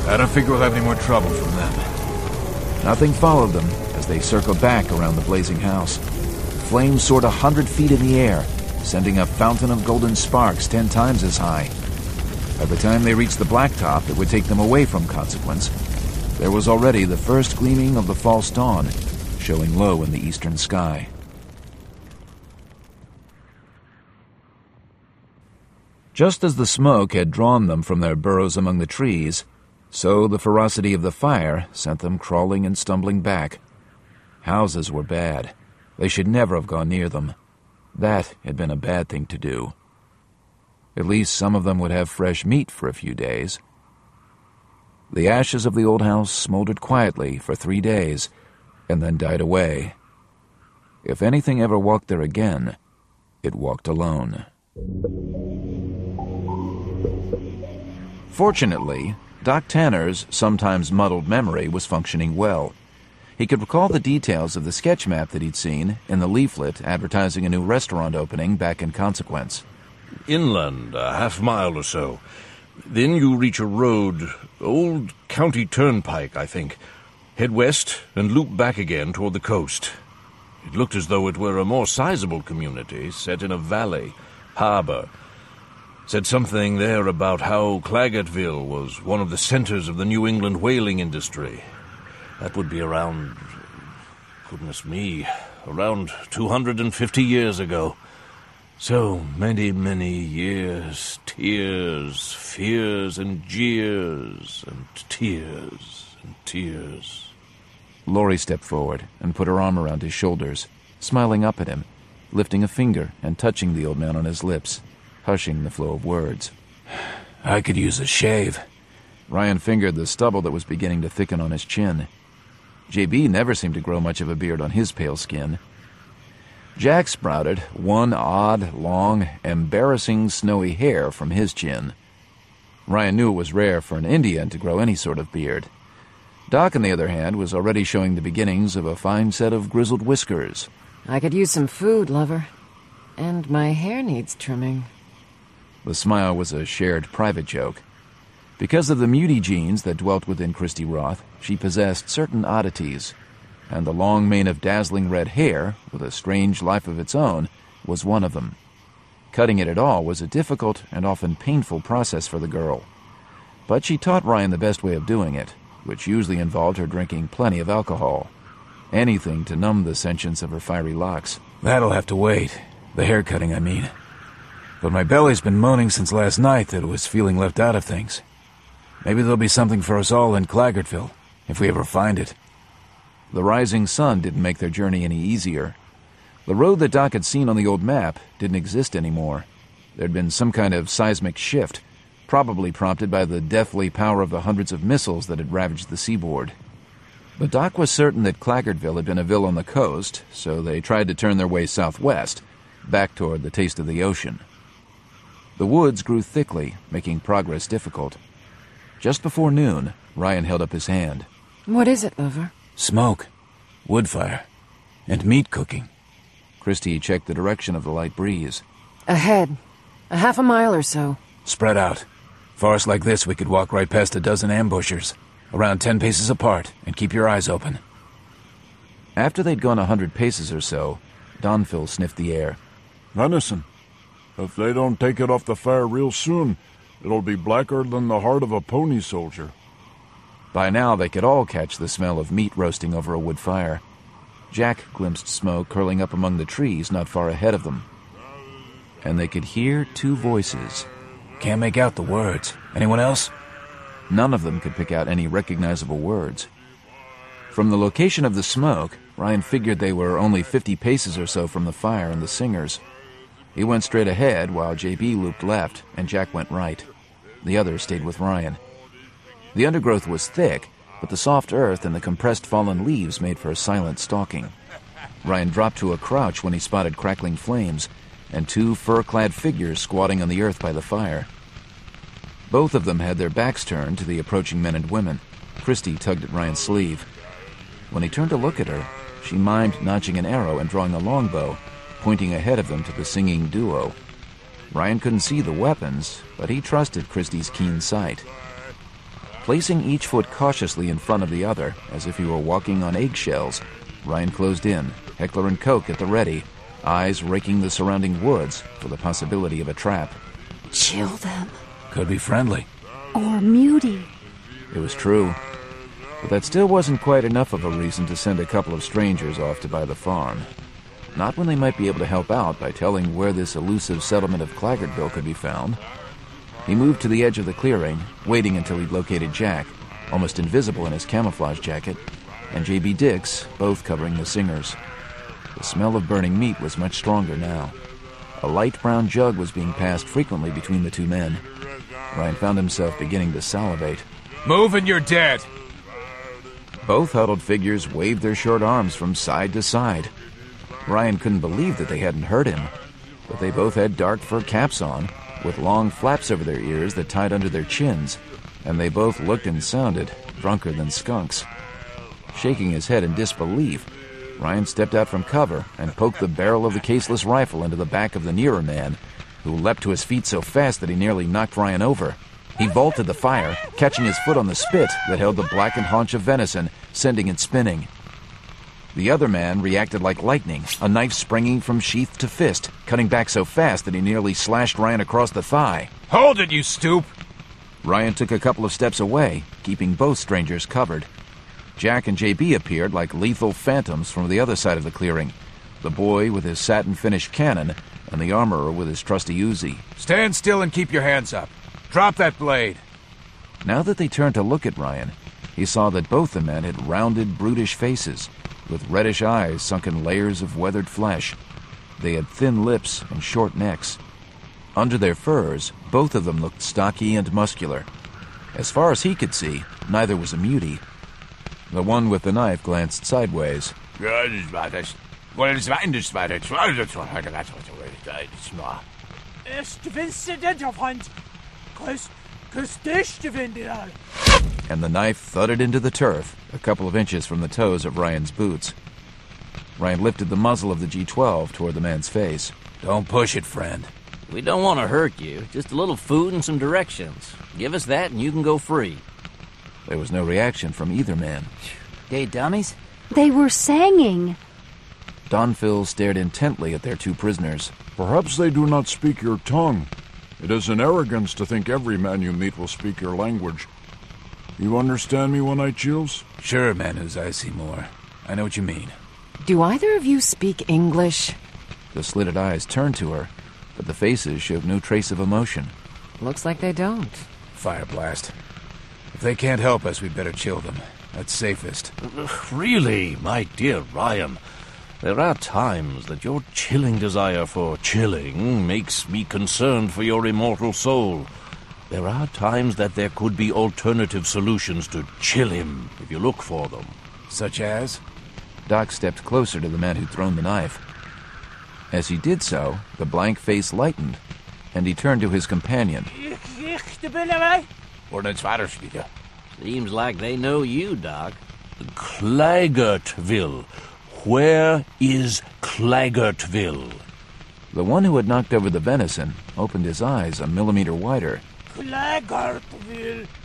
I don't figure we'll have any more trouble from them. Nothing followed them as they circled back around the blazing house. Flames soared 100 feet in the air, sending a fountain of golden sparks 10 times as high. By the time they reached the blacktop that would take them away from Consequence, there was already the first gleaming of the false dawn, showing low in the eastern sky. Just as the smoke had drawn them from their burrows among the trees, so the ferocity of the fire sent them crawling and stumbling back. Houses were bad. They should never have gone near them. That had been a bad thing to do. At least some of them would have fresh meat for a few days. The ashes of the old house smoldered quietly for 3 days, and then died away. If anything ever walked there again, it walked alone. Fortunately, Doc Tanner's sometimes muddled memory was functioning well. He could recall the details of the sketch map that he'd seen in the leaflet advertising a new restaurant opening back in Consequence. Inland, a half-mile or so. Then you reach a road, old county turnpike, I think. Head west and loop back again toward the coast. It looked as though it were a more sizable community set in a valley, harbor. Said something there about how Claggartville was one of the centers of the New England whaling industry. That would be around, goodness me, around 250 years ago. So many, many years, tears, fears, and jeers, and tears, and tears. Laurie stepped forward and put her arm around his shoulders, smiling up at him, lifting a finger and touching the old man on his lips, hushing the flow of words. I could use a shave. Ryan fingered the stubble that was beginning to thicken on his chin. J.B. never seemed to grow much of a beard on his pale skin. Jack sprouted one odd, long, embarrassing snowy hair from his chin. Ryan knew it was rare for an Indian to grow any sort of beard. Doc, on the other hand, was already showing the beginnings of a fine set of grizzled whiskers. I could use some food, lover. And my hair needs trimming. The smile was a shared private joke. Because of the muty genes that dwelt within Christy Roth, she possessed certain oddities, and the long mane of dazzling red hair, with a strange life of its own, was one of them. Cutting it at all was a difficult and often painful process for the girl. But she taught Ryan the best way of doing it, which usually involved her drinking plenty of alcohol. Anything to numb the sentience of her fiery locks. That'll have to wait. The hair cutting, I mean. But my belly's been moaning since last night that it was feeling left out of things. Maybe there'll be something for us all in Claggartville, if we ever find it. The rising sun didn't make their journey any easier. The road that Doc had seen on the old map didn't exist anymore. There'd been some kind of seismic shift, probably prompted by the deathly power of the hundreds of missiles that had ravaged the seaboard. But Doc was certain that Claggartville had been a ville on the coast, so they tried to turn their way southwest, back toward the taste of the ocean. The woods grew thickly, making progress difficult. Just before noon, Ryan held up his hand. What is it, lover? Smoke, wood fire, and meat cooking. Christy checked the direction of the light breeze. Ahead. A half a mile or so. Spread out. Forest like this, we could walk right past a dozen ambushers, around 10 paces apart, and keep your eyes open. After they'd gone 100 paces or so, Donville sniffed the air. Venison. If they don't take it off the fire real soon, it'll be blacker than the heart of a pony soldier. By now they could all catch the smell of meat roasting over a wood fire. Jack glimpsed smoke curling up among the trees not far ahead of them. And they could hear 2 voices. Can't make out the words. Anyone else? None of them could pick out any recognizable words. From the location of the smoke, Ryan figured they were only 50 paces or so from the fire and the singers. He went straight ahead while J.B. looped left and Jack went right. The others stayed with Ryan. The undergrowth was thick, but the soft earth and the compressed fallen leaves made for a silent stalking. Ryan dropped to a crouch when he spotted crackling flames and 2 fur-clad figures squatting on the earth by the fire. Both of them had their backs turned to the approaching men and women. Christy tugged at Ryan's sleeve. When he turned to look at her, she mimed notching an arrow and drawing a longbow, pointing ahead of them to the singing duo. Ryan couldn't see the weapons, but he trusted Christy's keen sight. Placing each foot cautiously in front of the other, as if he were walking on eggshells, Ryan closed in, Heckler and Coke at the ready, eyes raking the surrounding woods for the possibility of a trap. Chill them. Could be friendly. Or muty. It was true. But that still wasn't quite enough of a reason to send a couple of strangers off to buy the farm. Not when they might be able to help out by telling where this elusive settlement of Claggartville could be found. He moved to the edge of the clearing, waiting until he'd located Jack, almost invisible in his camouflage jacket, and J.B. Dix, both covering the singers. The smell of burning meat was much stronger now. A light brown jug was being passed frequently between the two men. Ryan found himself beginning to salivate. Move and you're dead! Both huddled figures waved their short arms from side to side. Ryan couldn't believe that they hadn't heard him, but they both had dark fur caps on, with long flaps over their ears that tied under their chins, and they both looked and sounded drunker than skunks. Shaking his head in disbelief, Ryan stepped out from cover and poked the barrel of the caseless rifle into the back of the nearer man, who leapt to his feet so fast that he nearly knocked Ryan over. He vaulted the fire, catching his foot on the spit that held the blackened haunch of venison, sending it spinning. The other man reacted like lightning, a knife springing from sheath to fist, cutting back so fast that he nearly slashed Ryan across the thigh. Hold it, you stoop! Ryan took a couple of steps away, keeping both strangers covered. Jack and J.B. appeared like lethal phantoms from the other side of the clearing, the boy with his satin-finished cannon and the armorer with his trusty Uzi. Stand still and keep your hands up. Drop that blade. Now that they turned to look at Ryan, he saw that both the men had rounded, brutish faces, with reddish eyes sunk in layers of weathered flesh. They had thin lips and short necks. Under their furs, both of them looked stocky and muscular. As far as he could see, neither was a mutie. The one with the knife glanced sideways. And the knife thudded into the turf, a couple of inches from the toes of Ryan's boots. Ryan lifted the muzzle of the G12 toward the man's face. Don't push it, friend. We don't want to hurt you. Just a little food and some directions. Give us that and you can go free. There was no reaction from either man. They dummies? They were singing. Donfil stared intently at their two prisoners. Perhaps they do not speak your tongue. It is an arrogance to think every man you meet will speak your language. You understand me, One-Eye Chills? Sure, Manus, I see more. I know what you mean. Do either of you speak English? The slitted eyes turned to her, but the faces showed no trace of emotion. Looks like they don't. Fire blast. If they can't help us, we'd better chill them. That's safest. Really, my dear Ryan, there are times that your chilling desire for chilling makes me concerned for your immortal soul. There are times that there could be alternative solutions to chill him if you look for them. Such as? Doc stepped closer to the man who'd thrown the knife. As he did so, the blank face lightened, and he turned to his companion. Seems like they know you, Doc. Claggartville. Where is Claggartville? The one who had knocked over the venison opened his eyes a millimeter wider. Claggartville.